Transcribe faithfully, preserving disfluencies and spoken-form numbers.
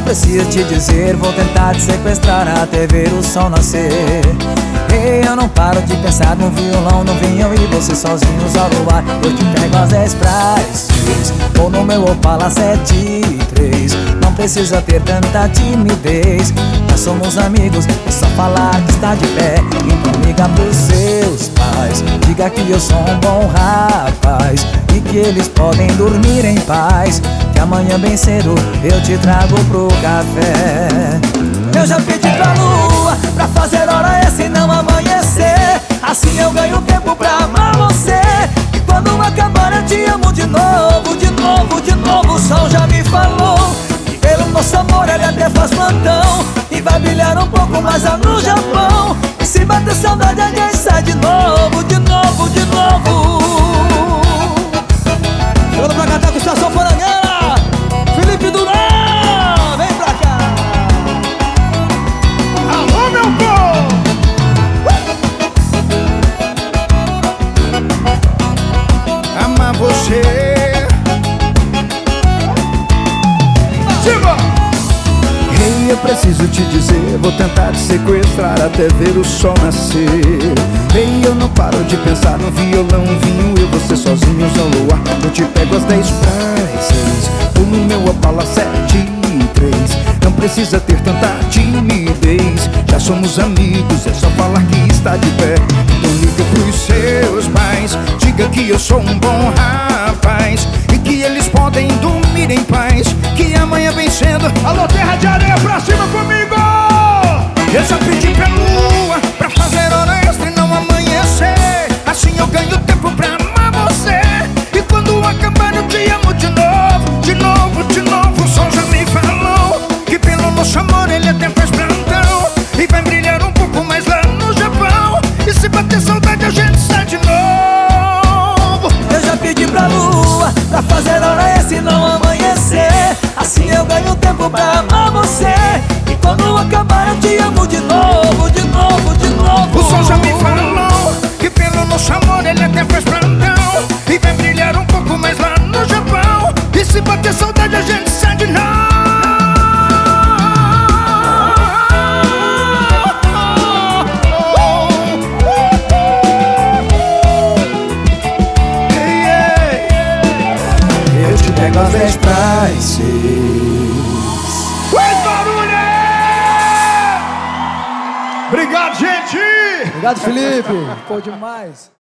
preciso te dizer, vou tentar te sequestrar até ver o sol nascer. Ei, eu não paro de pensar no violão, no vinho e você sozinhos ao luar. Eu te pego às dez pras seis, ou no meu Opala sete e três. Não precisa ter tanta timidez, nós somos amigos, é só falar que está de pé. Então liga pros seus pais, diga que eu sou um bom rapaz e que eles podem dormir em paz, que amanhã bem cedo eu te trago pro café. Eu já pedi pra lua pra fazer hora extra e não amanhecer, assim eu ganho tempo pra amar você. E quando acabar eu te amo de novo, de novo, de novo. O sol já me falou que pelo nosso amor ele até faz plantão e vai brilhar um pouco mais lá no Japão. E se bater saudade a gente sai de novo, de novo, de novo. Chegando pra cantar com Estação Farangueira, Felipe Duran, vem pra cá. Alô, meu povo! Uh! Amar você. Siga! Ei, eu preciso te dizer, vou tentar te sequestrar até ver o sol nascer. Ei, eu não paro de pensar no violão, vinho, eu você sozinhos ao luar. Eu te pego às dez pras seis, ou no meu Opala sete e três. Não precisa ter tanta timidez, já somos amigos, é só falar que está de pé. Então liga pros seus pais, diga que eu sou um bom rapaz e que eles podem dormir em paz, que amanhã vem cedo. Alô, terra de areia, pra cima comigo! Eu já pedi pra lua pra fazer hora extra e não amanhecer, assim eu ganho tempo pra amar você. E quando acabar eu te amo de novo, de novo, de novo. O sol já me falou que pelo nosso amor ele até faz plantão e vai brilhar um pouco mais lá no Japão. E se bater saudade a gente sai de novo. Eu já pedi pra lua pra fazer hora extra e não amanhecer, assim eu ganho tempo pra amar você. E quando acabar eu te amo de novo, de novo, de novo. O sol já me falou que pelo nosso amor ele até faz plantão e vai brilhar um pouco mais lá no Japão. E se bater saudade a gente sai de novo. Eu te pego às dez pras seis. Faz barulho! Obrigado, gente! Obrigado, Felipe. Pô, demais.